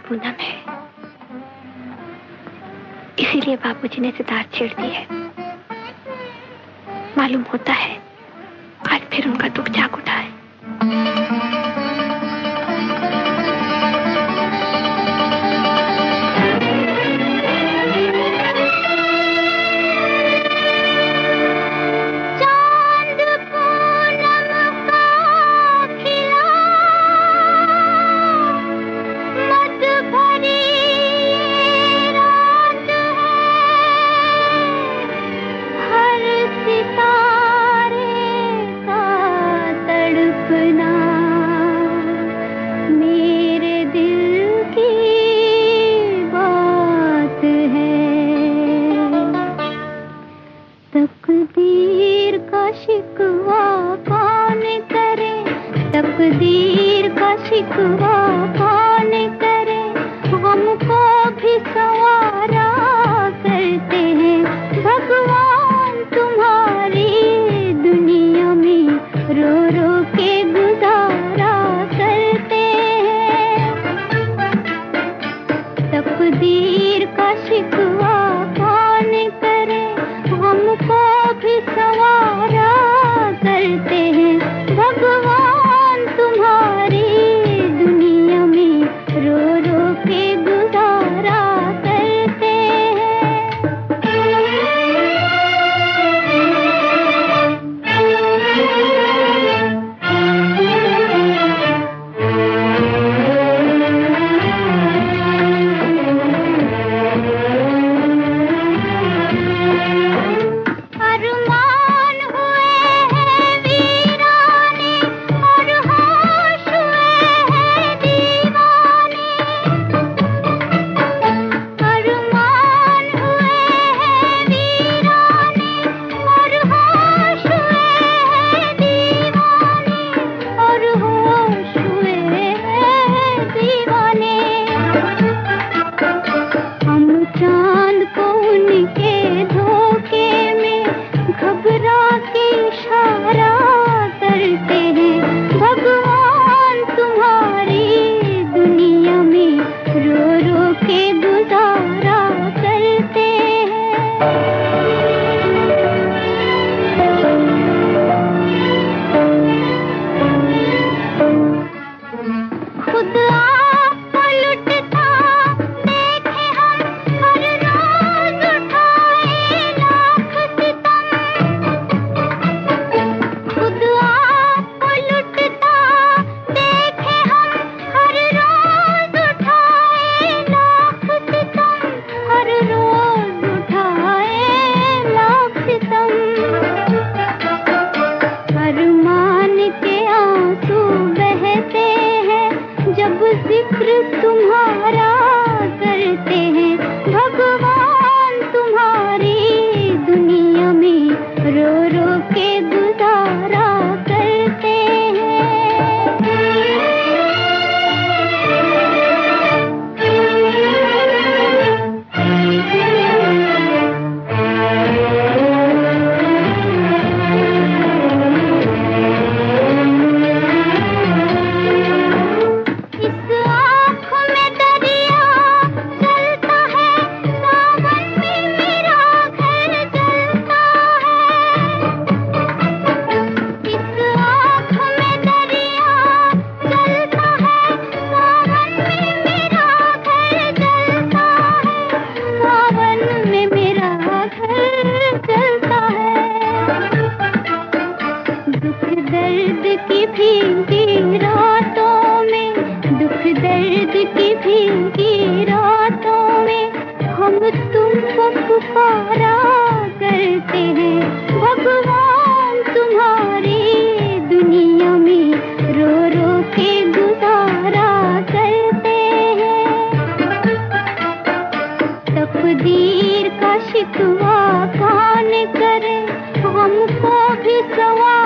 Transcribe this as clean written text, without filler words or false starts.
पूनम है, इसीलिए बाबूजी ने सितार छेड़ दी है। मालूम होता है आज फिर उनका दुख जाग उठा है। तकदीर का शिकवा कौन करे, हमको भी सवारा करते हैं भगवान तुम्हारी दुनिया में, रो रो के गुजारा करते हैं। तकदीर का शिकवा कौन करे, हमको भी सवारा करते हैं भगवान तुम्हारी दुनिया में, रो रो के गुजारा करते तुम्हारा करते हैं भगवान तुम्हारी दुनिया में, रो रो के गुजारा करते की रातों में हम तुमको पुकारा करते हैं भगवान तुम्हारी दुनिया में, रो रो के गुजारा करते हैं। तकदीर का शिकवा कौन करे, हमको भी सवार